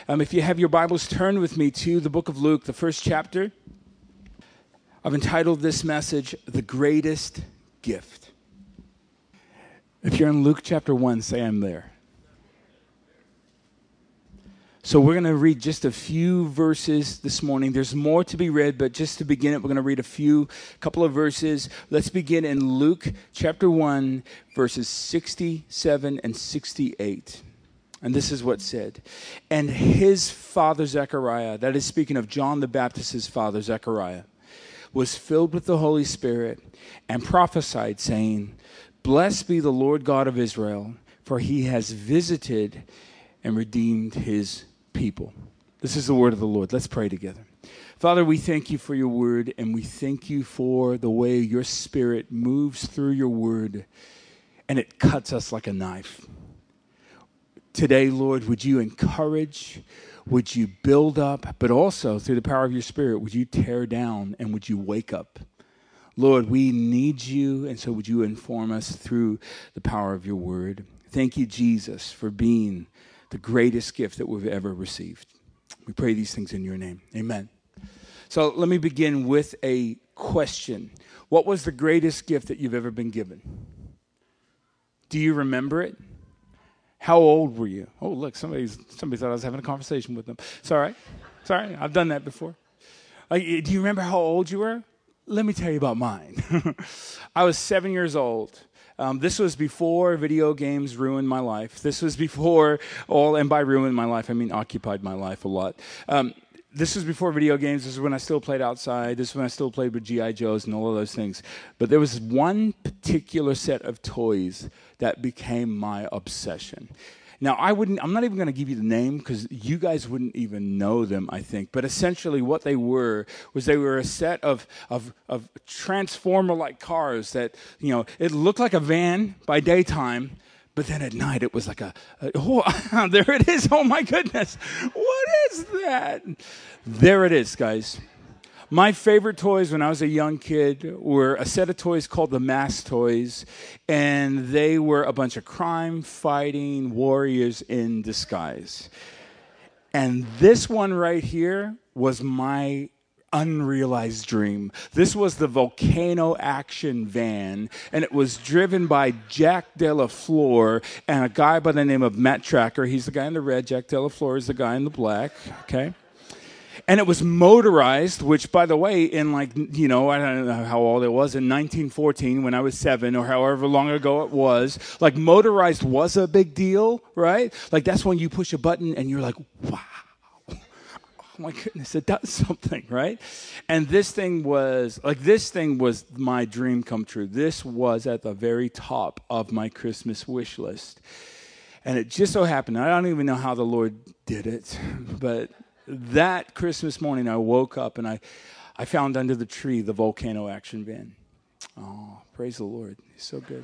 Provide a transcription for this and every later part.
If you have your Bibles, turn with me to the book of Luke, the first chapter. I've entitled this message, The Greatest Gift. If you're in Luke chapter 1, say I'm there. So we're going to read just a few verses this morning. There's more to be read, but just to begin it, we're going to read a couple of verses. Let's begin in Luke chapter 1, verses 67 and 68. And this is what's said. And his father Zechariah, that is speaking of John the Baptist's father Zechariah, was filled with the Holy Spirit and prophesied, saying, Blessed be the Lord God of Israel, for he has visited and redeemed his people. This is the word of the Lord. Let's pray together. Father, we thank you for your word, and we thank you for the way your Spirit moves through your word, and it cuts us like a knife. Today, Lord, would you encourage, would you build up, but also through the power of your Spirit, would you tear down and would you wake up? Lord, we need you, and so would you inform us through the power of your word. Thank you, Jesus, for being the greatest gift that we've ever received. We pray these things in your name. Amen. So let me begin with a question. What was the greatest gift that you've ever been given? Do you remember it? How old were you? Oh, look, somebody thought I was having a conversation with them. Sorry, I've done that before. Do you remember how old you were? Let me tell you about mine. I was 7 years old. This was before video games ruined my life. This was before and by ruined my life, I mean occupied my life a lot. This was before video games. This is when I still played outside. This is when I still played with G.I. Joes and all of those things. But there was one particular set of toys that became my obsession. Now, I'm not even going to give you the name because you guys wouldn't even know them, I think. But essentially what they were a set of transformer-like cars that, it looked like a van by daytime, but then at night it was like there it is. Oh my goodness. What is that? There it is, guys. My favorite toys when I was a young kid were a set of toys called the Mass Toys, and they were a bunch of crime-fighting warriors in disguise. And this one right here was my unrealized dream. This was the Volcano Action Van, and it was driven by Jack de la Flor and a guy by the name of Matt Tracker. He's the guy in the red. Jack de la Flor is the guy in the black, okay? And it was motorized, which, by the way, in I don't know how old it was, in 1914 when I was 7 or however long ago it was, motorized was a big deal, right? That's when you push a button and you're like, wow. Oh my goodness, it does something, right? And this thing was my dream come true. This was at the very top of my Christmas wish list. And it just so happened, I don't even know how the Lord did it, but that Christmas morning I woke up and I found under the tree the Volcano Action Van. Oh, praise the Lord. He's so good.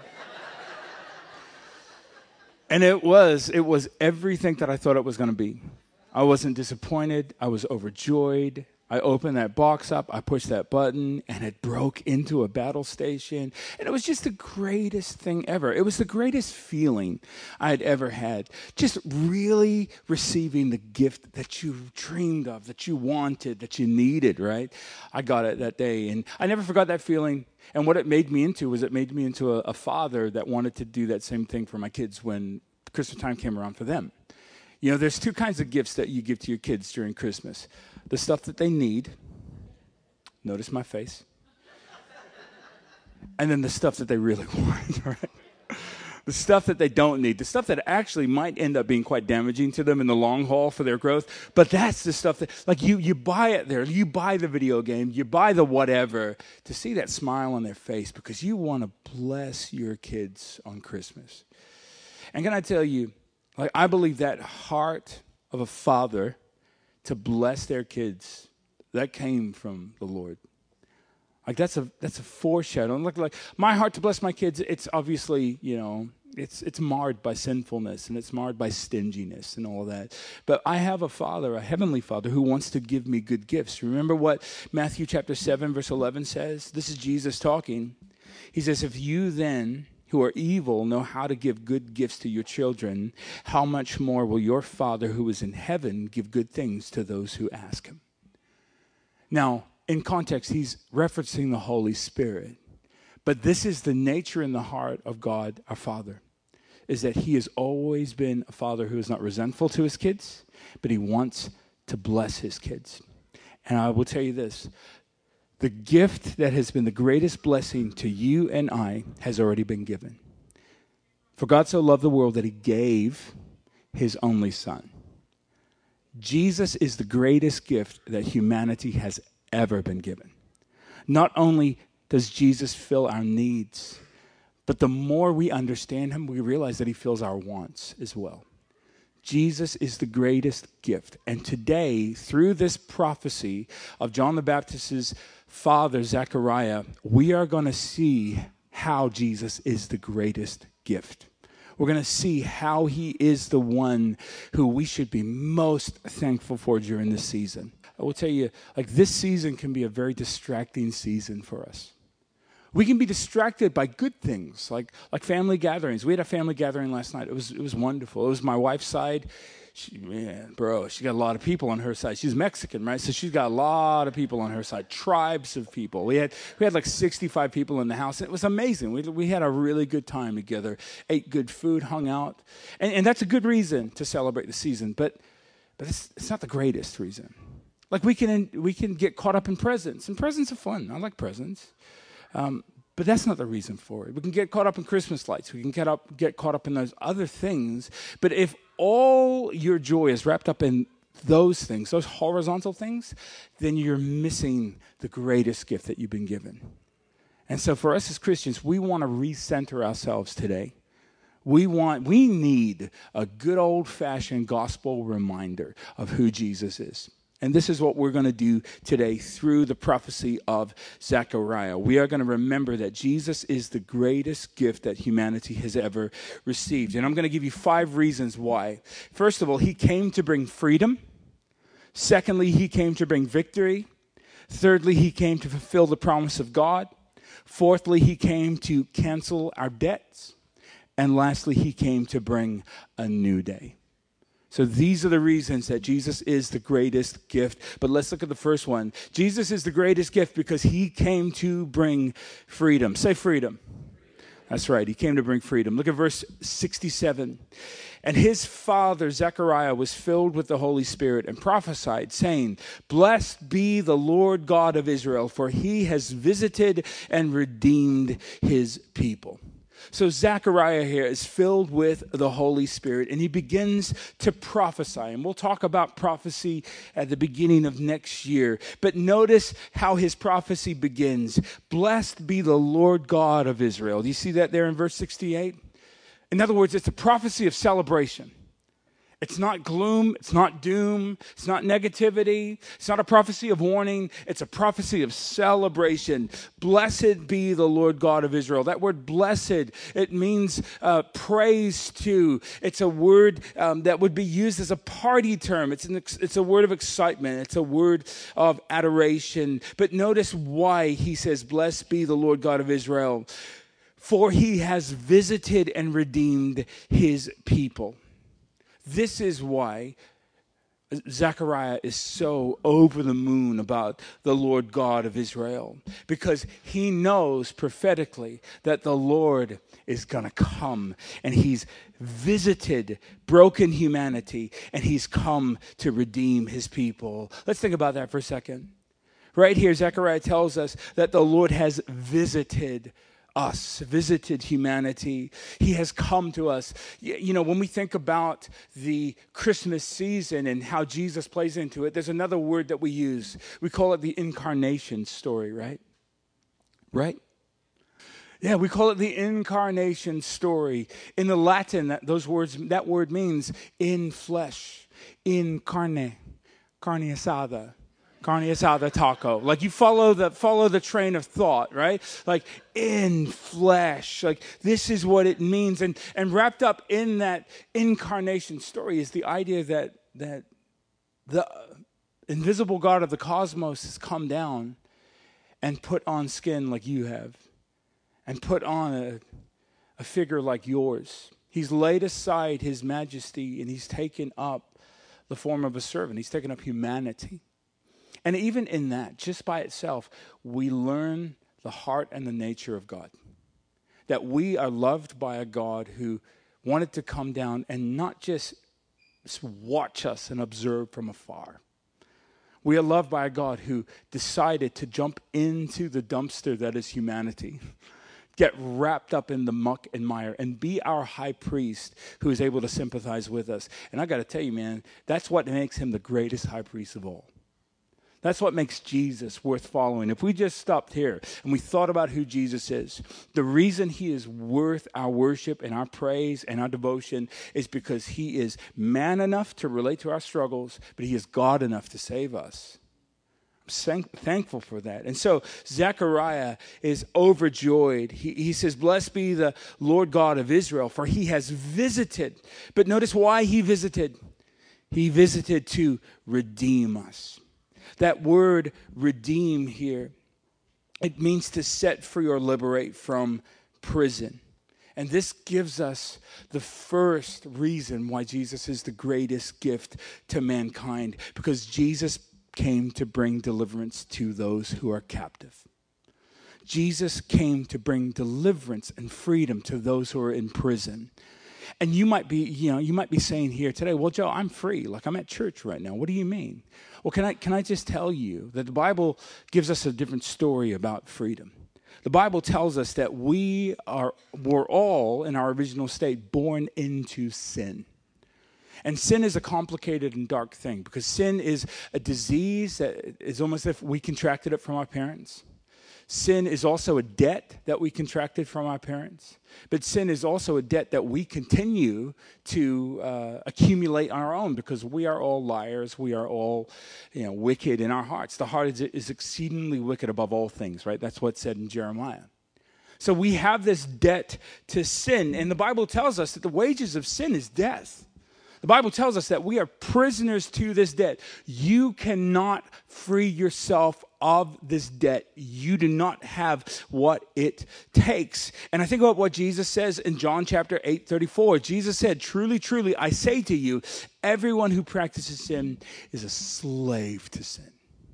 And it was everything that I thought it was going to be. I wasn't disappointed. I was overjoyed. I opened that box up, I pushed that button, and it broke into a battle station. And it was just the greatest thing ever. It was the greatest feeling I had ever had. Just really receiving the gift that you dreamed of, that you wanted, that you needed, right? I got it that day, and I never forgot that feeling. And what it made me into was a father that wanted to do that same thing for my kids when Christmas time came around for them. There's two kinds of gifts that you give to your kids during Christmas. The stuff that they need. Notice my face. And then the stuff that they really want, right? The stuff that they don't need. The stuff that actually might end up being quite damaging to them in the long haul for their growth. But that's the stuff that, you buy it there. You buy the video game. You buy the whatever to see that smile on their face because you want to bless your kids on Christmas. And can I tell you, I believe that heart of a father to bless their kids, that came from the Lord. That's a foreshadow. Like my heart to bless my kids, it's obviously, it's marred by sinfulness and it's marred by stinginess and all of that. But I have a Father, a heavenly Father, who wants to give me good gifts. Remember what Matthew chapter 7, verse 11 says? This is Jesus talking. He says, if you then, who are evil know how to give good gifts to your children, how much more will your Father who is in heaven give good things to those who ask him? Now, in context, he's referencing the Holy Spirit. But this is the nature and the heart of God, our Father, is that he has always been a father who is not resentful to his kids, but he wants to bless his kids. And I will tell you this, the gift that has been the greatest blessing to you and I has already been given. For God so loved the world that he gave his only son. Jesus is the greatest gift that humanity has ever been given. Not only does Jesus fill our needs, but the more we understand him, we realize that he fills our wants as well. Jesus is the greatest gift. And today, through this prophecy of John the Baptist's father, Zechariah, we are going to see how Jesus is the greatest gift. We're going to see how he is the one who we should be most thankful for during this season. I will tell you, like, this season can be a very distracting season for us. We can be distracted by good things, like family gatherings. We had a family gathering last night. It was wonderful. It was my wife's side. She got a lot of people on her side. She's Mexican, right? So she's got a lot of people on her side, tribes of people. We had like 65 people in the house. It was amazing. We had a really good time together, ate good food, hung out. And that's a good reason to celebrate the season, but it's not the greatest reason. Like, we can get caught up in presents, and presents are fun. I like presents. But that's not the reason for it. We can get caught up in Christmas lights. We can get caught up in those other things. But if all your joy is wrapped up in those things, those horizontal things, then you're missing the greatest gift that you've been given. And so for us as Christians, we want to recenter ourselves today. We need a good old-fashioned gospel reminder of who Jesus is. And this is what we're going to do today through the prophecy of Zechariah. We are going to remember that Jesus is the greatest gift that humanity has ever received. And I'm going to give you 5 reasons why. First of all, he came to bring freedom. Secondly, he came to bring victory. Thirdly, he came to fulfill the promise of God. Fourthly, he came to cancel our debts. And lastly, he came to bring a new day. So these are the reasons that Jesus is the greatest gift. But let's look at the first one. Jesus is the greatest gift because he came to bring freedom. Say freedom. That's right. He came to bring freedom. Look at verse 67. And his father, Zechariah, was filled with the Holy Spirit and prophesied, saying, "Blessed be the Lord God of Israel, for he has visited and redeemed his people." So Zechariah here is filled with the Holy Spirit, and he begins to prophesy. And we'll talk about prophecy at the beginning of next year. But notice how his prophecy begins. Blessed be the Lord God of Israel. Do you see that there in verse 68? In other words, it's a prophecy of celebration. It's not gloom, it's not doom, it's not negativity, it's not a prophecy of warning, it's a prophecy of celebration. Blessed be the Lord God of Israel. That word blessed, it means praise to. It's a word that would be used as a party term. It's a word of excitement. It's a word of adoration. But notice why he says, blessed be the Lord God of Israel, for he has visited and redeemed his people. This is why Zechariah is so over the moon about the Lord God of Israel, because he knows prophetically that the Lord is going to come, and he's visited broken humanity, and he's come to redeem his people. Let's think about that for a second. Right here, Zechariah tells us that the Lord has visited us, visited humanity. He has come to us. You know, when we think about the Christmas season and how Jesus plays into it, there's another word that we use. We call it the incarnation story, right? Right? Yeah, we call it the incarnation story. In the Latin, that word means in flesh, in carne asada. Carne asada taco. Like, you follow the train of thought, right? Like, in flesh. Like, this is what it means. And wrapped up in that incarnation story is the idea that the invisible God of the cosmos has come down and put on skin like you have, and put on a figure like yours. He's laid aside his majesty and he's taken up the form of a servant. He's taken up humanity. And even in that, just by itself, we learn the heart and the nature of God. That we are loved by a God who wanted to come down and not just watch us and observe from afar. We are loved by a God who decided to jump into the dumpster that is humanity, get wrapped up in the muck and mire, and be our high priest who is able to sympathize with us. And I got to tell you, man, that's what makes him the greatest high priest of all. That's what makes Jesus worth following. If we just stopped here and we thought about who Jesus is, the reason he is worth our worship and our praise and our devotion is because he is man enough to relate to our struggles, but he is God enough to save us. I'm thankful for that. And so Zechariah is overjoyed. He says, "Blessed be the Lord God of Israel, for he has visited." But notice why he visited. He visited to redeem us. That word redeem here, it means to set free or liberate from prison. And this gives us the first reason why Jesus is the greatest gift to mankind, because Jesus came to bring deliverance to those who are captive. Jesus came to bring deliverance and freedom to those who are in prison. And you might be saying here today, "Well, Joe, I'm free. Like, I'm at church right now. What do you mean?" Well, can I just tell you that the Bible gives us a different story about freedom. The Bible tells us that we're all in our original state born into sin. And sin is a complicated and dark thing, because sin is a disease that is almost as if we contracted it from our parents. Sin is also a debt that we contracted from our parents. But sin is also a debt that we continue to accumulate on our own, because we are all liars. We are all wicked in our hearts. The heart is exceedingly wicked above all things, right? That's what's said in Jeremiah. So we have this debt to sin. And the Bible tells us that the wages of sin is death. The Bible tells us that we are prisoners to this debt. You cannot free yourself of this debt. You do not have what it takes. And I think about what Jesus says in John chapter 8:34. Jesus said, "Truly, truly, I say to you, everyone who practices sin is a slave to sin."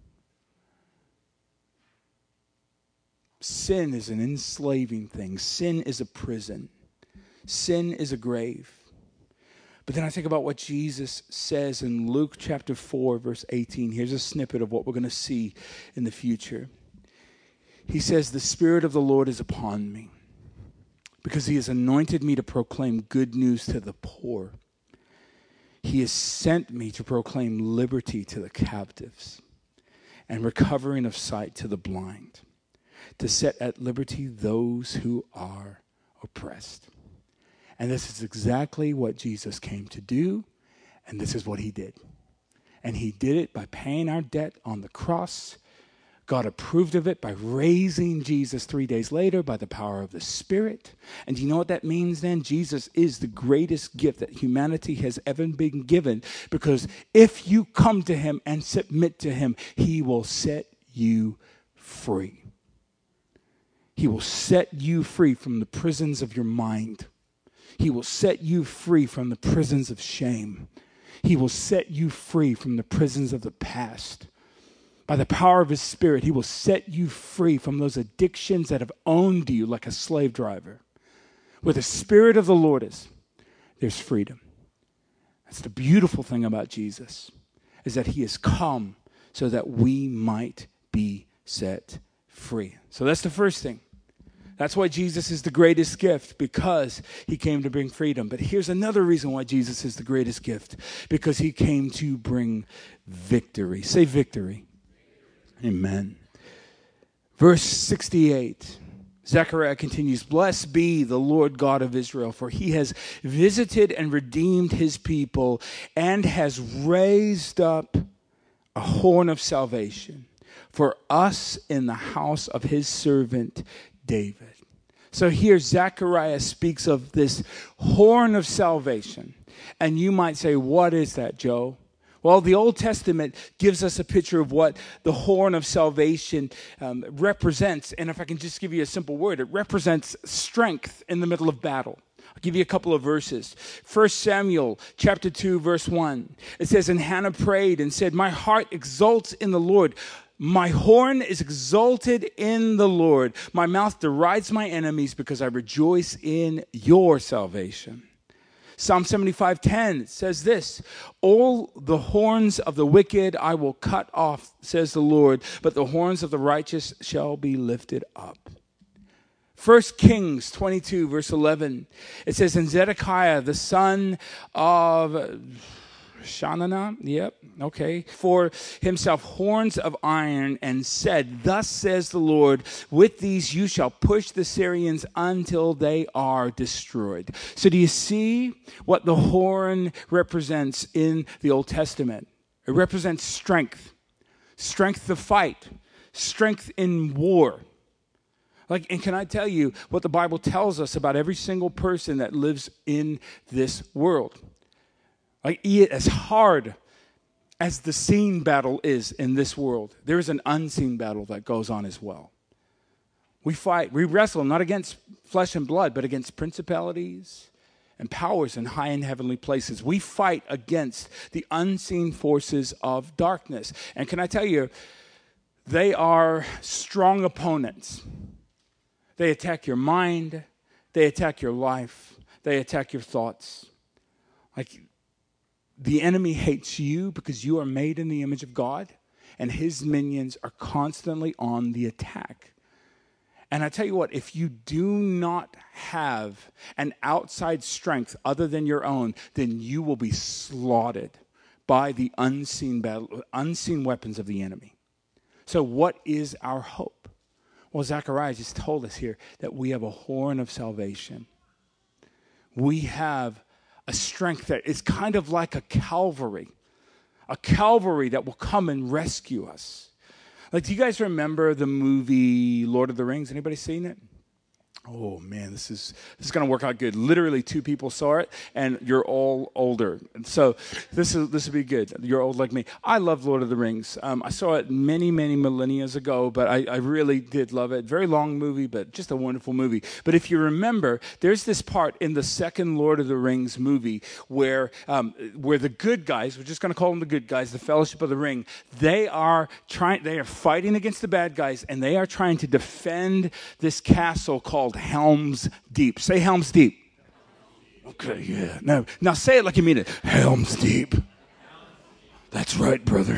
Sin is an enslaving thing. Sin is a prison. Sin is a grave. But then I think about what Jesus says in Luke chapter 4, verse 18. Here's a snippet of what we're going to see in the future. He says, "The Spirit of the Lord is upon me, because he has anointed me to proclaim good news to the poor. He has sent me to proclaim liberty to the captives and recovering of sight to the blind, to set at liberty those who are oppressed." And this is exactly what Jesus came to do, and this is what he did. And he did it by paying our debt on the cross. God approved of it by raising Jesus 3 days later by the power of the Spirit. And you know what that means then? Jesus is the greatest gift that humanity has ever been given, because if you come to him and submit to him, he will set you free. He will set you free from the prisons of your mind. He will set you free from the prisons of shame. He will set you free from the prisons of the past. By the power of his Spirit, he will set you free from those addictions that have owned you like a slave driver. Where the Spirit of the Lord is, there's freedom. That's the beautiful thing about Jesus, is that he has come so that we might be set free. So that's the first thing. That's why Jesus is the greatest gift, because he came to bring freedom. But here's another reason why Jesus is the greatest gift, because he came to bring victory. Say victory. Amen. Verse 68, Zechariah continues, "Blessed be the Lord God of Israel, for he has visited and redeemed his people and has raised up a horn of salvation for us in the house of his servant David." So here Zechariah speaks of this horn of salvation. And you might say, "What is that, Joe?" Well, the Old Testament gives us a picture of what the horn of salvation represents. And if I can just give you a simple word, it represents strength in the middle of battle. I'll give you a couple of verses. 1 Samuel chapter 2, verse 1. It says, "And Hannah prayed and said, 'My heart exults in the Lord. My horn is exalted in the Lord. My mouth derides my enemies because I rejoice in your salvation.'" Psalm 75:10 says this, "All the horns of the wicked I will cut off, says the Lord, but the horns of the righteous shall be lifted up." 1 Kings 22, verse 11, it says, "And Zedekiah, the son of for himself horns of iron, and said, 'Thus says the Lord, with these you shall push the Syrians until they are destroyed.'" So do you see what the horn represents in the Old Testament? It represents strength to fight, strength in war. And can I tell you what the Bible tells us about every single person that lives in this world? As hard as the seen battle is in this world, there is an unseen battle that goes on as well. We wrestle not against flesh and blood, but against principalities and powers in high and heavenly places. We fight against the unseen forces of darkness. And can I tell you, they are strong opponents. They attack your mind. They attack your life. They attack your thoughts. The enemy hates you because you are made in the image of God, and his minions are constantly on the attack. And I tell you what, if you do not have an outside strength other than your own, then you will be slaughtered by the unseen weapons of the enemy. So what is our hope? Well, Zechariah just told us here that we have a horn of salvation. We have a strength that is kind of like a Calvary that will come and rescue us. Do you guys remember the movie Lord of the Rings? Anybody seen it? Oh man, this is going to work out good. Literally 2 people saw it, and you're all older. And so this will be good. You're old like me. I love Lord of the Rings. I saw it many millennia ago, but I really did love it. Very long movie, but just a wonderful movie. But if you remember, there's this part in the second Lord of the Rings movie where the good guys, we're just going to call them the good guys, the Fellowship of the Ring, they are fighting against the bad guys, and they are trying to defend this castle called Helm's Deep. Say Helm's Deep. Okay, yeah. Now say it like you mean it. Helm's Deep. That's right, brother.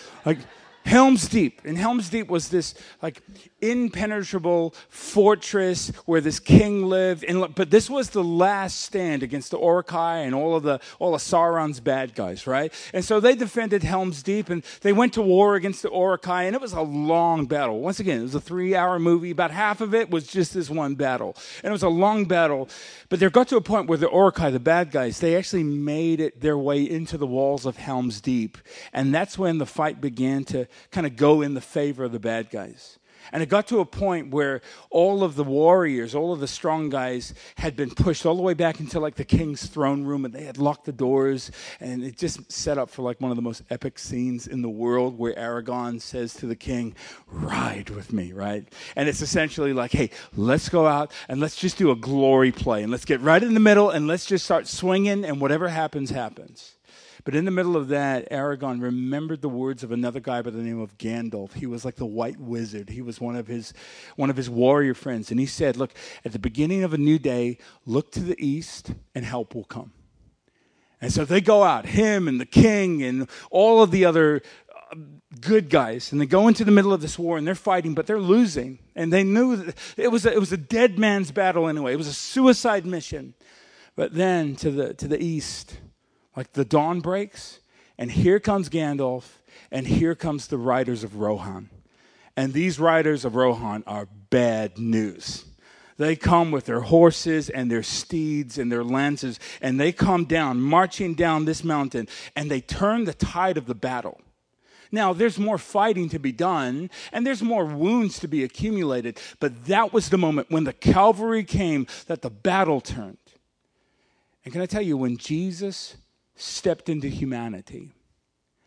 Helm's Deep. And Helm's Deep was this impenetrable fortress where this king lived. But this was the last stand against the Uruk-hai and all of Sauron's bad guys, right? And so they defended Helm's Deep, and they went to war against the Uruk-hai, and it was a long battle. Once again, it was a 3-hour movie. About half of it was just this one battle. And it was a long battle. But there got to a point where the Uruk-hai, the bad guys, they actually made it their way into the walls of Helm's Deep. And that's when the fight began to kind of go in the favor of the bad guys. And it got to a point where all of the warriors, all of the strong guys had been pushed all the way back into the king's throne room, and they had locked the doors, and it just set up for one of the most epic scenes in the world where Aragorn says to the king, "Ride with me," right? And it's essentially hey, let's go out and let's just do a glory play, and let's get right in the middle, and let's just start swinging, and whatever happens, happens. But in the middle of that, Aragorn remembered the words of another guy by the name of Gandalf. He was like the white wizard. He was one of his warrior friends. And he said, look, at the beginning of a new day, look to the east and help will come. And so they go out, him and the king and all of the other good guys, and they go into the middle of this war, and they're fighting, but they're losing. And they knew that it was a dead man's battle anyway. It was a suicide mission. But then to the east, the dawn breaks, and here comes Gandalf, and here comes the riders of Rohan. And these riders of Rohan are bad news. They come with their horses and their steeds and their lances, and they come down, marching down this mountain, and they turn the tide of the battle. Now, there's more fighting to be done, and there's more wounds to be accumulated, but that was the moment when the cavalry came that the battle turned. And can I tell you, when Jesus stepped into humanity,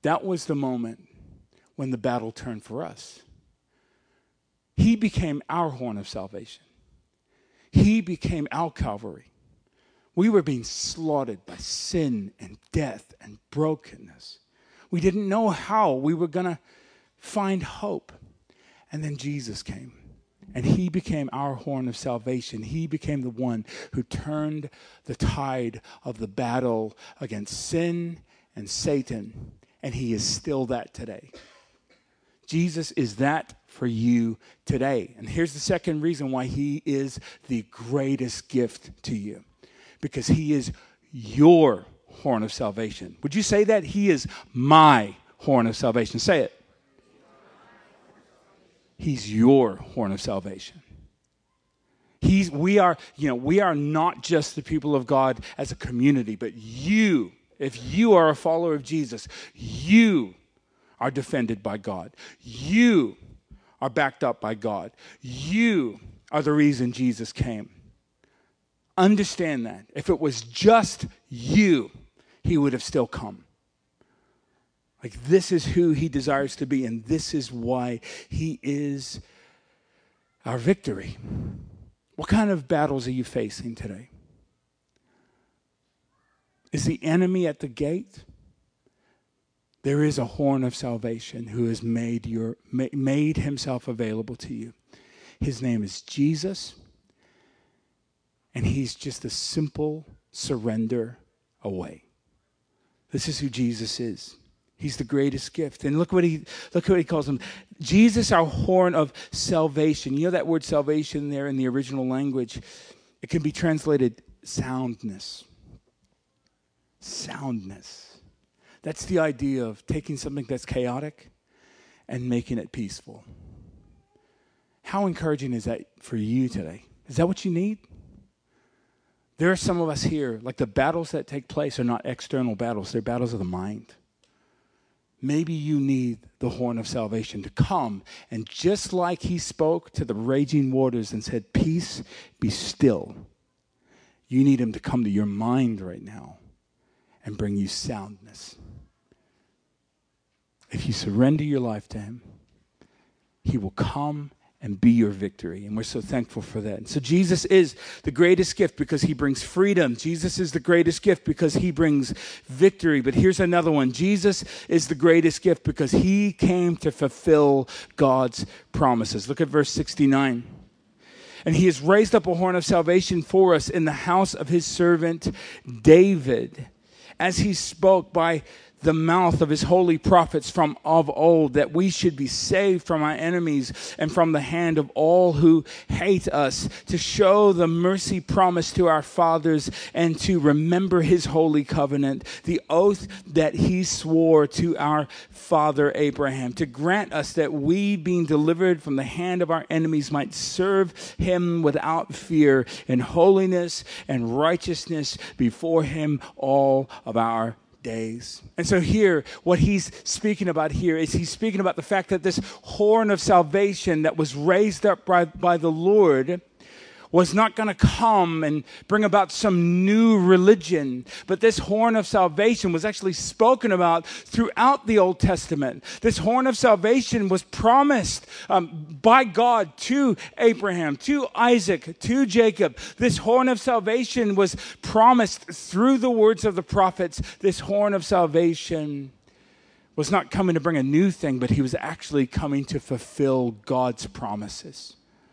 that was the moment when the battle turned for us. He became our horn of salvation. He became our Calvary. We were being slaughtered by sin and death and brokenness. We didn't know how we were going to find hope. And then Jesus came, and he became our horn of salvation. He became the one who turned the tide of the battle against sin and Satan, and he is still that today. Jesus is that for you today. And here's the second reason why he is the greatest gift to you. Because he is your horn of salvation. Would you say that? He is my horn of salvation. Say it. He's your horn of salvation. We are not just the people of God as a community, but you, if you are a follower of Jesus, you are defended by God. You are backed up by God. You are the reason Jesus came. Understand that. If it was just you, he would have still come. Like, this is who he desires to be, and this is why he is our victory. What kind of battles are you facing today? Is the enemy at the gate? There is a horn of salvation who has made himself available to you. His name is Jesus, and he's just a simple surrender away. This is who Jesus is. He's the greatest gift. And look what he calls him. Jesus, our horn of salvation. You know that word salvation there in the original language? It can be translated soundness. Soundness. That's the idea of taking something that's chaotic and making it peaceful. How encouraging is that for you today? Is that what you need? There are some of us here, like the battles that take place are not external battles. They're battles of the mind. Maybe you need the horn of salvation to come, and just like he spoke to the raging waters and said, "Peace, be still," you need him to come to your mind right now and bring you soundness. If you surrender your life to him, he will come and be your victory. And we're so thankful for that. And so Jesus is the greatest gift because he brings freedom. Jesus is the greatest gift because he brings victory. But here's another one. Jesus is the greatest gift because he came to fulfill God's promises. Look at verse 69. And he has raised up a horn of salvation for us in the house of his servant David, as he spoke by the mouth of his holy prophets from of old, that we should be saved from our enemies and from the hand of all who hate us, to show the mercy promised to our fathers and to remember his holy covenant, the oath that he swore to our father Abraham, to grant us that we, being delivered from the hand of our enemies, might serve him without fear in holiness and righteousness before him all of our days. And so here, what he's speaking about here is he's speaking about the fact that this horn of salvation that was raised up by the Lord was not going to come and bring about some new religion, but this horn of salvation was actually spoken about throughout the Old Testament. This horn of salvation was promised by God to Abraham, to Isaac, to Jacob. This horn of salvation was promised through the words of the prophets. This horn of salvation was not coming to bring a new thing, but he was actually coming to fulfill God's promises.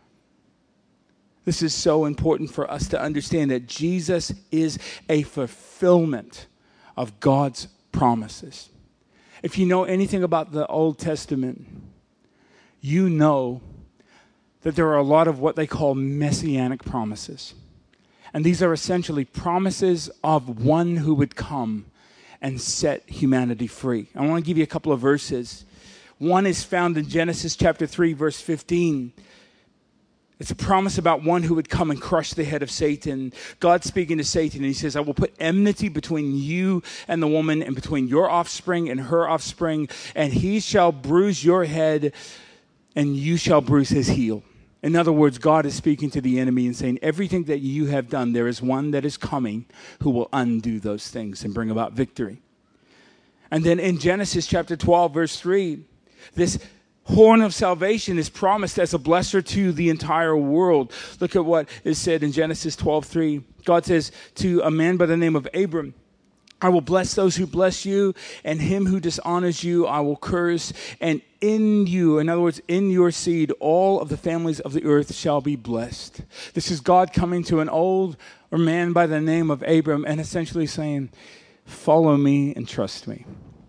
This is so important for us to understand that Jesus is a fulfillment of God's promises. If you know anything about the Old Testament, you know that there are a lot of what they call messianic promises. And these are essentially promises of one who would come and set humanity free. I want to give you a couple of verses. One is found in Genesis chapter 3, verse 15. It's a promise about one who would come and crush the head of Satan. God speaking to Satan, and he says, "I will put enmity between you and the woman, and between your offspring and her offspring, and he shall bruise your head, and you shall bruise his heel." In other words, God is speaking to the enemy and saying, everything that you have done, there is one that is coming who will undo those things and bring about victory. And then in Genesis chapter 12, verse 3, this horn of salvation is promised as a blesser to the entire world. Look at what is said in Genesis 12:3. God says to a man by the name of Abram, I will bless those who bless you, and him who dishonors you I will curse. And in you, in other words, in your seed, all of the families of the earth shall be blessed. This is God coming to an old man by the name of Abram and essentially saying, follow me and trust me.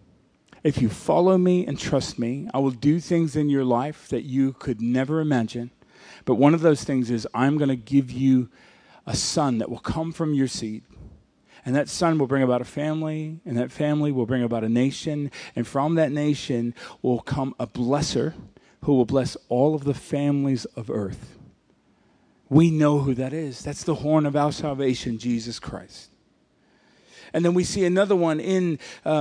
If you follow me and trust me, I will do things in your life that you could never imagine. But one of those things is I'm going to give you a son that will come from your seed. And that son will bring about a family, and that family will bring about a nation. And from that nation will come a blesser who will bless all of the families of earth. We know who that is. That's the horn of our salvation, Jesus Christ. And then we see another one in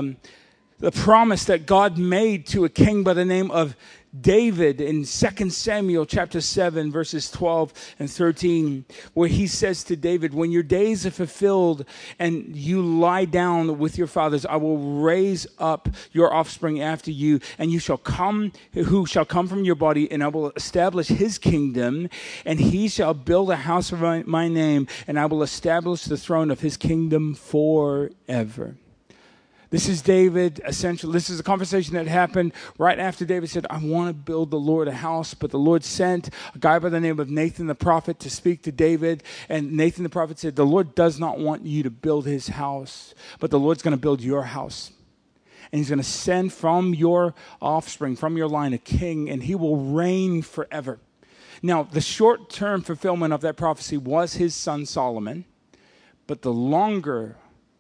the promise that God made to a king by the name of David in 2 Samuel chapter 7, verses 12 and 13, where he says to David, when your days are fulfilled and you lie down with your fathers, I will raise up your offspring after you, and who shall come from your body, and I will establish his kingdom, and he shall build a house for my name, and I will establish the throne of his kingdom forever. This is David, essentially. This is a conversation that happened right after David said, I want to build the Lord a house. But the Lord sent a guy by the name of Nathan the prophet to speak to David. And Nathan the prophet said, the Lord does not want you to build his house, but the Lord's going to build your house. And he's going to send from your offspring, from your line, a king, and he will reign forever. Now, the short-term fulfillment of that prophecy was his son Solomon, but the longer,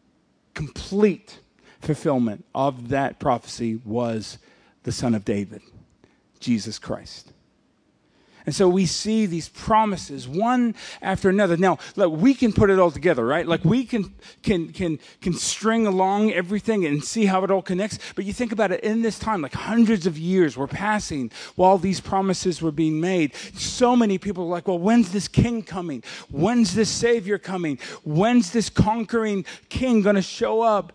complete fulfillment of that prophecy was the Son of David, Jesus Christ. And so we see these promises one after another. Now, look, we can put it all together, right? Like we can string along everything and see how it all connects. But you think about it, in this time, like hundreds of years were passing while these promises were being made. So many people were like, well, when's this king coming? When's this Savior coming? When's this conquering king going to show up?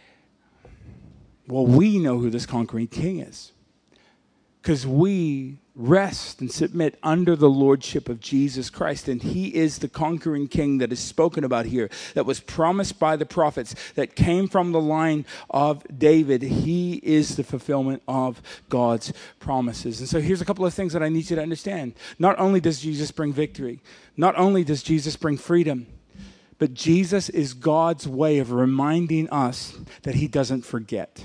Well, we know who this conquering king is, because we rest and submit under the lordship of Jesus Christ, and he is the conquering king that is spoken about here, that was promised by the prophets, that came from the line of David. He is the fulfillment of God's promises. And so here's a couple of things that I need you to understand. Not only does Jesus bring victory, not only does Jesus bring freedom, but Jesus is God's way of reminding us that he doesn't forget.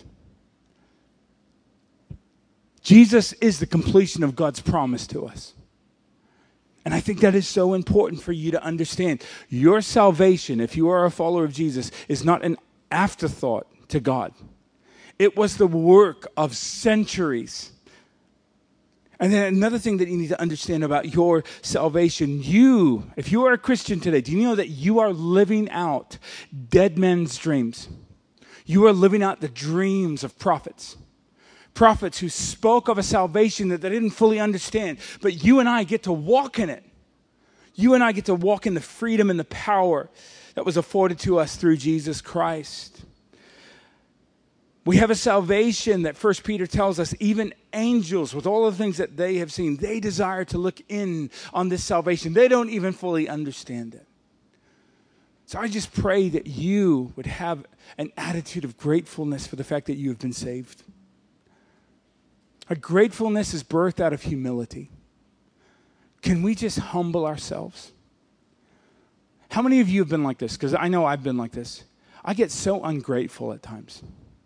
Jesus is the completion of God's promise to us. And I think that is so important for you to understand. Your salvation, if you are a follower of Jesus, is not an afterthought to God. It was the work of centuries. And then another thing that you need to understand about your salvation, if you are a Christian today, do you know that you are living out dead men's dreams? You are living out the dreams of prophets. Prophets who spoke of a salvation that they didn't fully understand. But you and I get to walk in it. You and I get to walk in the freedom and the power that was afforded to us through Jesus Christ. We have a salvation that 1 Peter tells us, even angels, with all the things that they have seen, they desire to look in on this salvation. They don't even fully understand it. So I just pray that you would have an attitude of gratefulness for the fact that you have been saved. Our gratefulness is birthed out of humility. Can we just humble ourselves? How many of you have been like this? Because I know I've been like this. I get so ungrateful at times.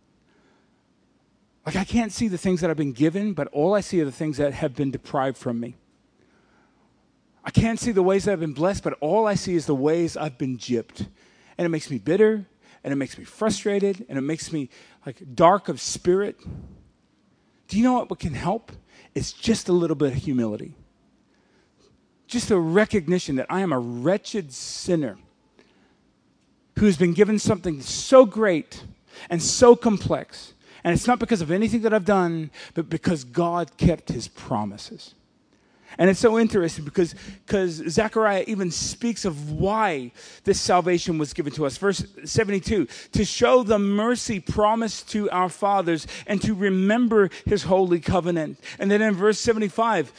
Like I can't see the things that I've been given, but all I see are the things that have been deprived from me. I can't see the ways that I've been blessed, but all I see is the ways I've been gypped. And it makes me bitter, and it makes me frustrated, and it makes me like dark of spirit. Do you know what can help? It's just a little bit of humility. Just a recognition that I am a wretched sinner who has been given something so great and so complex. And it's not because of anything that I've done, but because God kept his promises. And it's so interesting because Zechariah even speaks of why this salvation was given to us. Verse 72, to show the mercy promised to our fathers and to remember his holy covenant. And then in verse 75,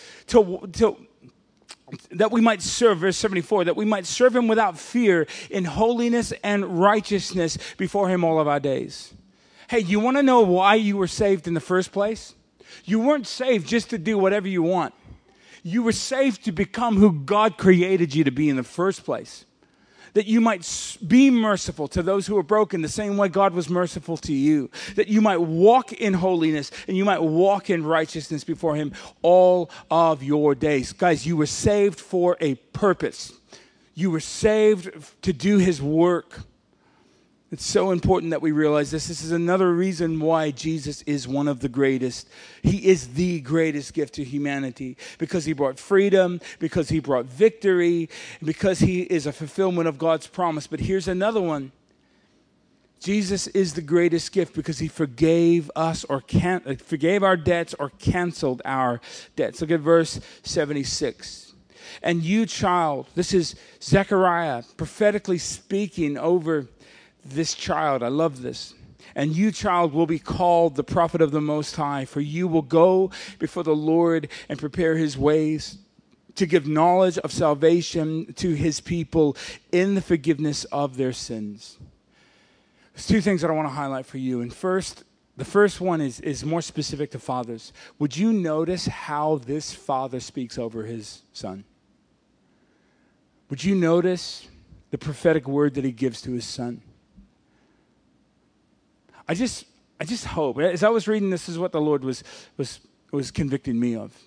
that we might serve, verse 74, that we might serve him without fear in holiness and righteousness before him all of our days. Hey, you want to know why you were saved in the first place? You weren't saved just to do whatever you want. You were saved to become who God created you to be in the first place. That you might be merciful to those who are broken the same way God was merciful to you. That you might walk in holiness and you might walk in righteousness before him all of your days. Guys, you were saved for a purpose. You were saved to do his work. It's so important that we realize this. This is another reason why Jesus is one of the greatest. He is the greatest gift to humanity because he brought freedom, because he brought victory, because he is a fulfillment of God's promise. But here's another one. Jesus is the greatest gift because he forgave us or forgave our debts or canceled our debts. Look at verse 76. And you, child, this is Zechariah prophetically speaking over this child. I love this. And you, child, will be called the prophet of the Most High, for you will go before the Lord and prepare his ways to give knowledge of salvation to his people in the forgiveness of their sins. There's two things that I want to highlight for you. And the first one is more specific to fathers. Would you notice how this father speaks over his son? Would you notice the prophetic word that he gives to his son? I just hope, as I was reading, this is what the Lord was convicting me of.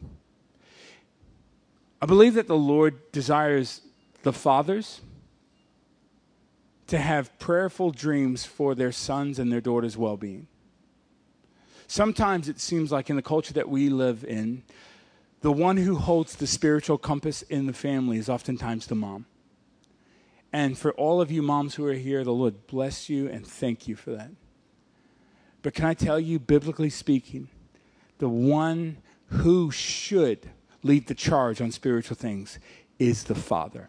I believe that the Lord desires the fathers to have prayerful dreams for their sons and their daughters' well-being. Sometimes it seems like in the culture that we live in, the one who holds the spiritual compass in the family is oftentimes the mom. And for all of you moms who are here, the Lord bless you and thank you for that. But can I tell you, biblically speaking, the one who should lead the charge on spiritual things is the father.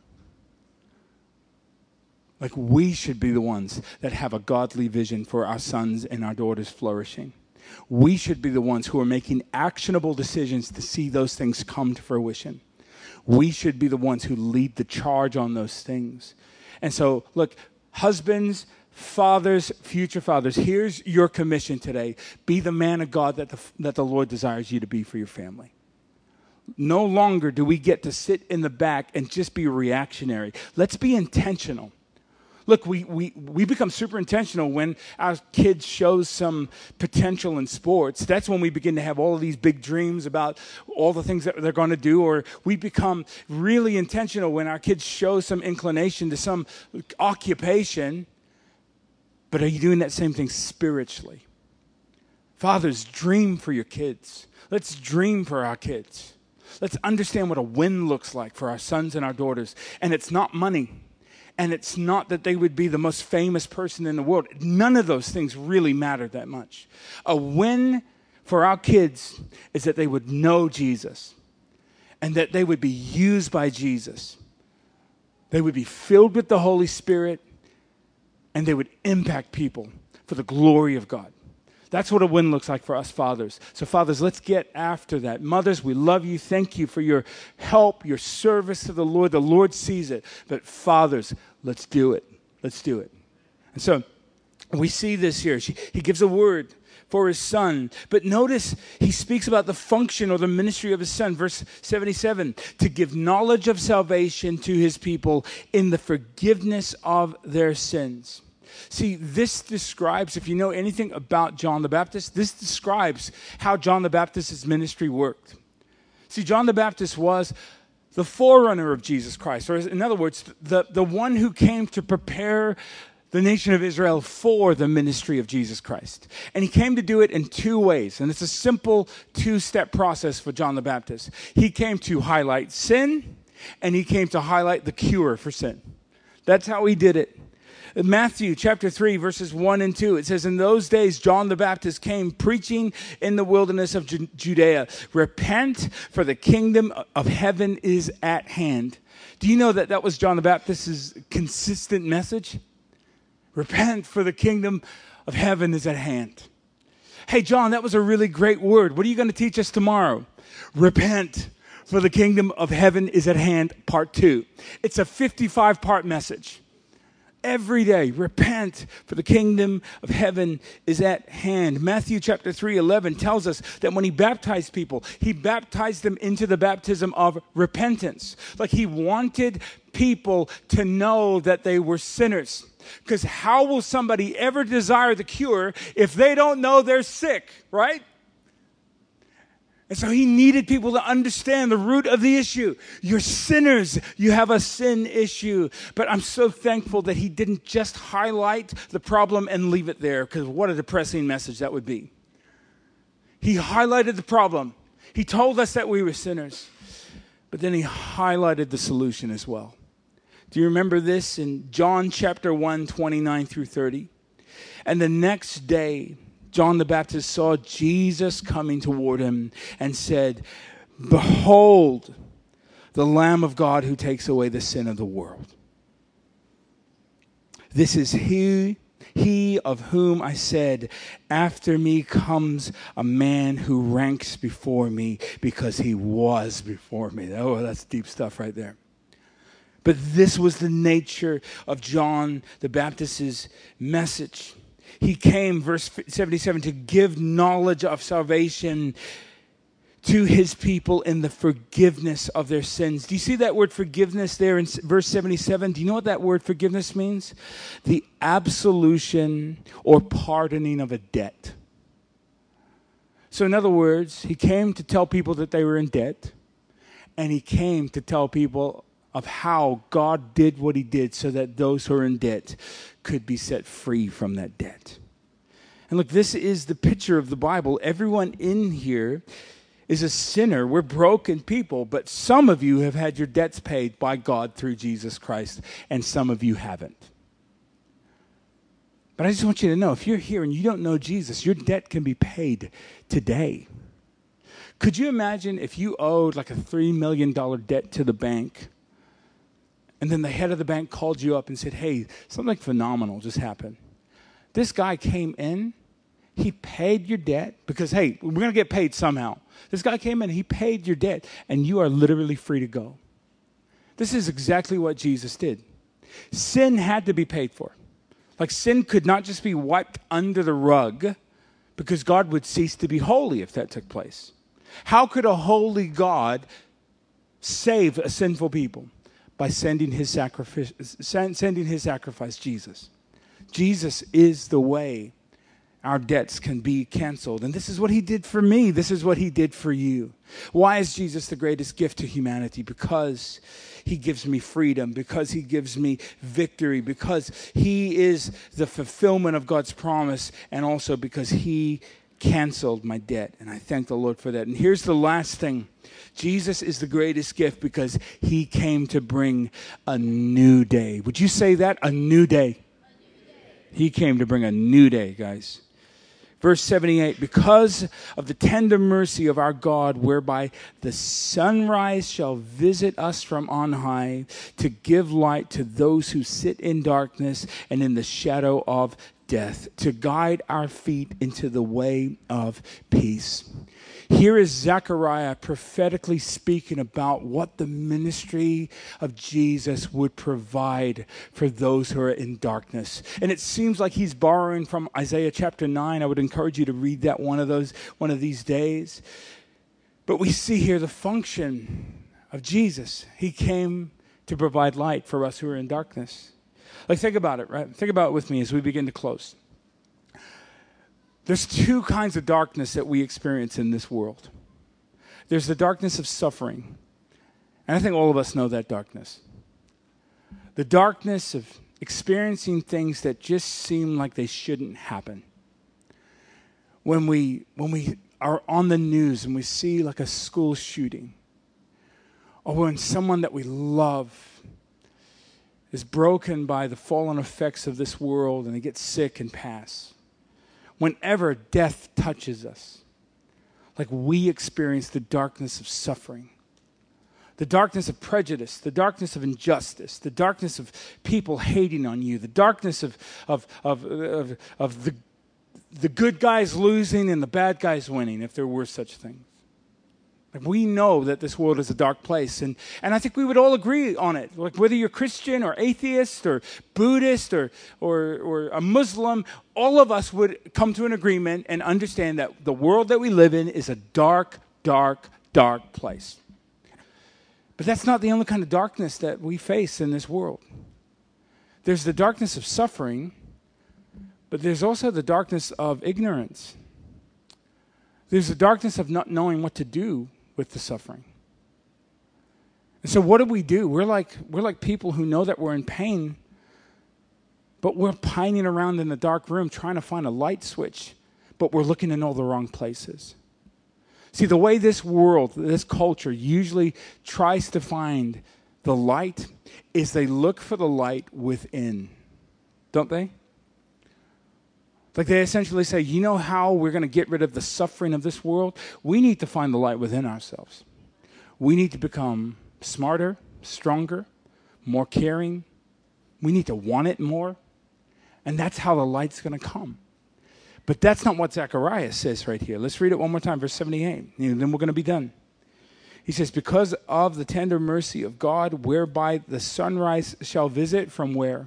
Like we should be the ones that have a godly vision for our sons and our daughters flourishing. We should be the ones who are making actionable decisions to see those things come to fruition. We should be the ones who lead the charge on those things. And so, look, husbands, fathers, future fathers, here's your commission today. Be the man of God that the Lord desires you to be for your family. No longer do we get to sit in the back and just be reactionary. Let's be intentional. Look, we become super intentional when our kids show some potential in sports. That's when we begin to have all of these big dreams about all the things that they're going to do. Or we become really intentional when our kids show some inclination to some occupation. But are you doing that same thing spiritually? Fathers, dream for your kids. Let's dream for our kids. Let's understand what a win looks like for our sons and our daughters. And it's not money. And it's not that they would be the most famous person in the world. None of those things really matter that much. A win for our kids is that they would know Jesus and that they would be used by Jesus. They would be filled with the Holy Spirit and they would impact people for the glory of God. That's what a win looks like for us fathers. So fathers, let's get after that. Mothers, we love you. Thank you for your help, your service to the Lord. The Lord sees it. But fathers, let's do it. Let's do it. And so we see this here. He gives a word for his son. But notice he speaks about the function or the ministry of his son. Verse 77, to give knowledge of salvation to his people in the forgiveness of their sins. See, this describes, if you know anything about John the Baptist, this describes how John the Baptist's ministry worked. See, John the Baptist was the forerunner of Jesus Christ, or in other words, the one who came to prepare the nation of Israel for the ministry of Jesus Christ. And he came to do it in two ways, and it's a simple two-step process for John the Baptist. He came to highlight sin, and he came to highlight the cure for sin. That's how he did it. Matthew chapter 3, verses 1 and 2, it says, in those days, John the Baptist came preaching in the wilderness of Judea. Repent, for the kingdom of heaven is at hand. Do you know that that was John the Baptist's consistent message? Repent, for the kingdom of heaven is at hand. Hey, John, that was a really great word. What are you going to teach us tomorrow? Repent, for the kingdom of heaven is at hand, part 2. It's a 55-part message. Every day, repent, for the kingdom of heaven is at hand. Matthew chapter 3:11 tells us that when he baptized people, he baptized them into the baptism of repentance. Like he wanted people to know that they were sinners. Because how will somebody ever desire the cure if they don't know they're sick, right? And so he needed people to understand the root of the issue. You're sinners. You have a sin issue. But I'm so thankful that he didn't just highlight the problem and leave it there, because what a depressing message that would be. He highlighted the problem. He told us that we were sinners. But then he highlighted the solution as well. Do you remember this in John chapter 1, 29 through 30? And the next day, John the Baptist saw Jesus coming toward him and said, behold, the Lamb of God who takes away the sin of the world. This is he of whom I said, after me comes a man who ranks before me because he was before me. Oh, that's deep stuff right there. But this was the nature of John the Baptist's message. He came, verse 77, to give knowledge of salvation to his people in the forgiveness of their sins. Do you see that word forgiveness there in verse 77? Do you know what that word forgiveness means? The absolution or pardoning of a debt. So in other words, he came to tell people that they were in debt, and he came to tell people of how God did what he did so that those who are in debt could be set free from that debt. And look, this is the picture of the Bible. Everyone in here is a sinner. We're broken people, but some of you have had your debts paid by God through Jesus Christ, and some of you haven't. But I just want you to know, if you're here and you don't know Jesus, your debt can be paid today. Could you imagine if you owed like a $3 million debt to the bank, and then the head of the bank called you up and said, hey, something phenomenal just happened. This guy came in, he paid your debt because, hey, we're going to get paid somehow. This guy came in, he paid your debt, and you are literally free to go. This is exactly what Jesus did. Sin had to be paid for. Like sin could not just be wiped under the rug because God would cease to be holy if that took place. How could a holy God save a sinful people? By sending his sacrifice, Jesus. Jesus is the way our debts can be canceled. And this is what he did for me. This is what he did for you. Why is Jesus the greatest gift to humanity? Because he gives me freedom, because he gives me victory, because he is the fulfillment of God's promise, and also because he canceled my debt. And I thank the Lord for that. And here's the last thing. Jesus is the greatest gift because he came to bring a new day. Would you say that? A new day. He came to bring a new day, guys. Verse 78, because of the tender mercy of our God, whereby the sunrise shall visit us from on high, to give light to those who sit in darkness and in the shadow of death, to guide our feet into the way of peace. Here is Zechariah prophetically speaking about what the ministry of Jesus would provide for those who are in darkness. And it seems like he's borrowing from Isaiah chapter 9. I would encourage you to read that one of these days. But we see here the function of Jesus. He came to provide light for us who are in darkness. Like, think about it, right? Think about it with me as we begin to close. There's two kinds of darkness that we experience in this world. There's the darkness of suffering. And I think all of us know that darkness. The darkness of experiencing things that just seem like they shouldn't happen. When we are on the news and we see like a school shooting, or when someone that we love is broken by the fallen effects of this world, and they get sick and pass. Whenever death touches us, like we experience the darkness of suffering, the darkness of prejudice, the darkness of injustice, the darkness of people hating on you, the darkness of the good guys losing and the bad guys winning, if there were such things. Like we know that this world is a dark place, and I think we would all agree on it. Like whether you're Christian or atheist or Buddhist or a Muslim, all of us would come to an agreement and understand that the world that we live in is a dark, dark, dark place. But that's not the only kind of darkness that we face in this world. There's the darkness of suffering, but there's also the darkness of ignorance. There's the darkness of not knowing what to do with the suffering. And so what do? We're like people who know that we're in pain, but we're pining around in the dark room trying to find a light switch, but we're looking in all the wrong places. See, the way this world, this culture usually tries to find the light is they look for the light within, don't they? Like they essentially say, you know how we're going to get rid of the suffering of this world? We need to find the light within ourselves. We need to become smarter, stronger, more caring. We need to want it more. And that's how the light's going to come. But that's not what Zechariah says right here. Let's read it one more time, verse 78. And then we're going to be done. He says, because of the tender mercy of God, whereby the sunrise shall visit from where?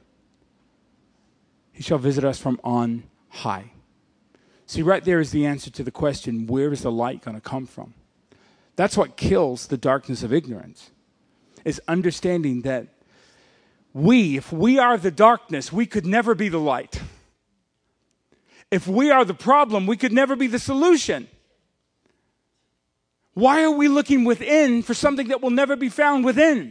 He shall visit us from on high. See, right there is the answer to the question, where is the light going to come from? That's what kills the darkness of ignorance, is understanding that if we are the darkness, we could never be the light. If we are the problem, we could never be the solution. Why are we looking within for something that will never be found within?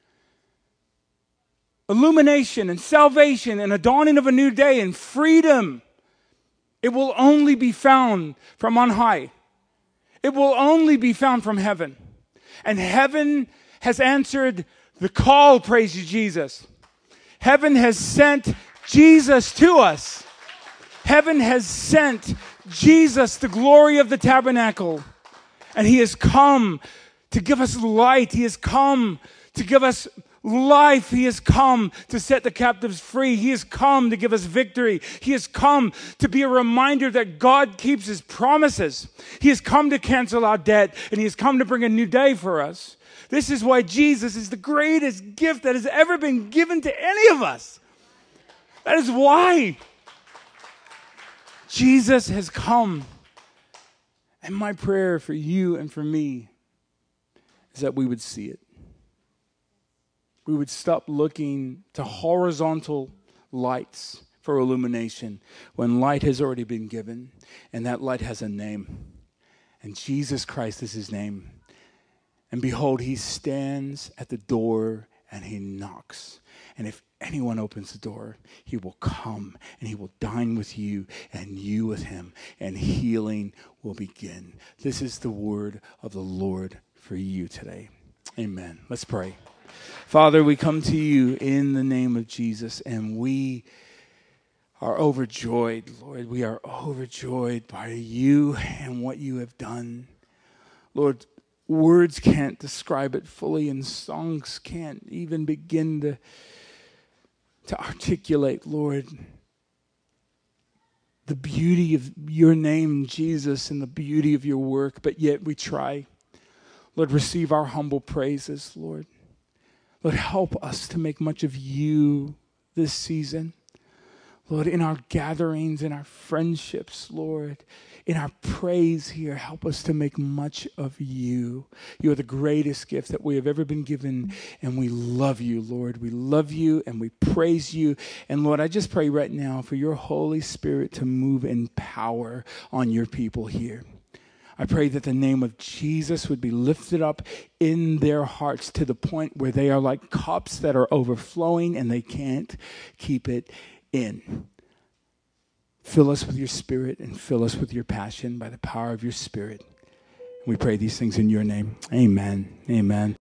Illumination and salvation and a dawning of a new day and freedom. It will only be found from on high. It will only be found from heaven. And heaven has answered the call, praise you, Jesus. Heaven has sent Jesus to us. Heaven has sent Jesus, the glory of the tabernacle. And he has come to give us light. He has come to give us life. He has come to set the captives free. He has come to give us victory. He has come to be a reminder that God keeps his promises. He has come to cancel our debt, and he has come to bring a new day for us. This is why Jesus is the greatest gift that has ever been given to any of us. That is why Jesus has come. And my prayer for you and for me is that we would see it. We would stop looking to horizontal lights for illumination when light has already been given, and that light has a name. And Jesus Christ is his name. And behold, he stands at the door and he knocks. And if anyone opens the door, he will come and he will dine with you and you with him, and healing will begin. This is the word of the Lord for you today. Amen. Let's pray. Father, we come to you in the name of Jesus, and we are overjoyed, Lord. We are overjoyed by you and what you have done. Lord, words can't describe it fully, and songs can't even begin to articulate, Lord, the beauty of your name, Jesus, and the beauty of your work, but yet we try. Lord, receive our humble praises, Lord. Lord, help us to make much of you this season. Lord, in our gatherings, in our friendships, Lord, in our praise here, help us to make much of you. You are the greatest gift that we have ever been given, and we love you, Lord. We love you, and we praise you. And Lord, I just pray right now for your Holy Spirit to move in power on your people here. I pray that the name of Jesus would be lifted up in their hearts to the point where they are like cups that are overflowing and they can't keep it in. Fill us with your Spirit and fill us with your passion by the power of your Spirit. We pray these things in your name. Amen. Amen.